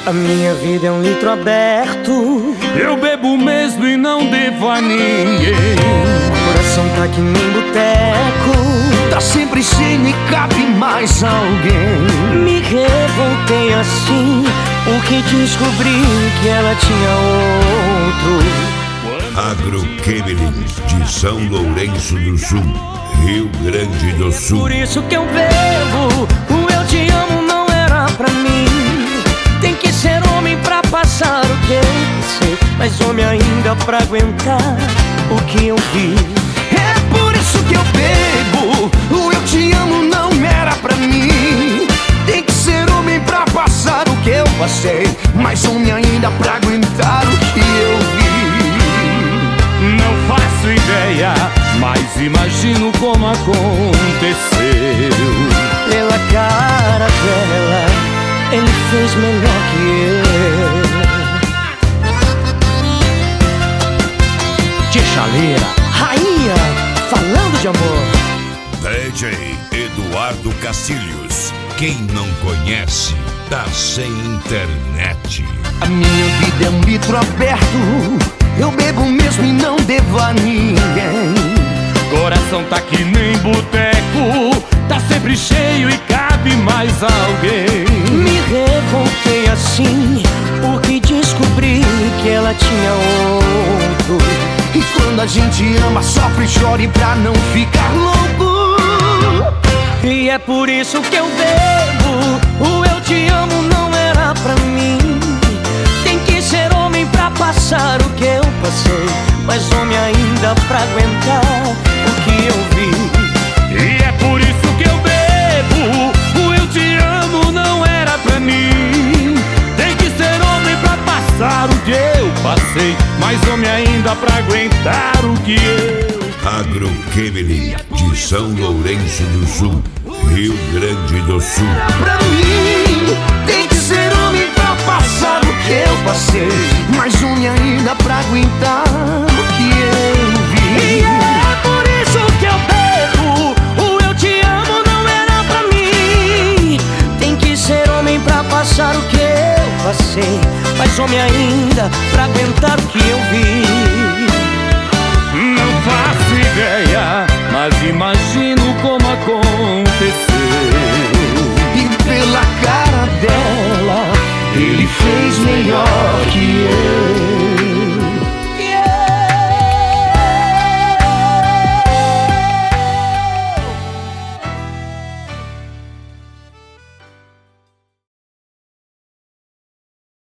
A minha vida é um litro aberto. Eu bebo mesmo e não devo a ninguém. O coração tá que nem boteco, tá sempre cheio e cabe mais alguém. Me revoltei assim porque descobri que ela tinha outro. Agroquemeling de São Lourenço do Sul, Rio Grande do Sul. Por isso que eu bebo, o eu te amo não era pra mim. Tem que ser homem pra passar o que eu passei, mas homem ainda pra aguentar o que eu vi. É por isso que eu bebo, o eu te amo não era pra mim. Tem que ser homem pra passar o que eu passei, mas homem ainda pra aguentar o que eu vi. Não faço ideia, mas imagino como aconteceu. Pela cara dela, ele fez melhor que eu. Tia Chaleira, rainha, falando de amor. DJ Eduardo Castilhos, quem não conhece, tá sem internet. A minha vida é um litro aberto, eu bebo mesmo e não devo a ninguém. Coração tá que nem boteco, tá sempre cheio e cabe mais alguém. Me revoltei assim porque descobri que ela tinha outro. E quando a gente ama, sofre e chora pra não ficar louco. E é por isso que eu bebo, o eu te amo não era pra mim. Tem que ser homem pra passar o que eu passei, mas homem ainda pra aguentar o que eu vi. E é por isso que eu bebo, o eu te amo não era pra mim. Tem que ser homem pra passar o que eu passei, mas homem ainda pra aguentar o que eu. Agroquemeling de São Lourenço do Sul, Rio Grande do Sul. Pra mim, tem que ser homem pra passar o que eu passei, mas homem ainda pra aguentar o que eu vi. E é por isso que eu bebo, o eu te amo não era pra mim. Tem que ser homem pra passar o que eu passei, mas homem ainda pra aguentar o que eu vi.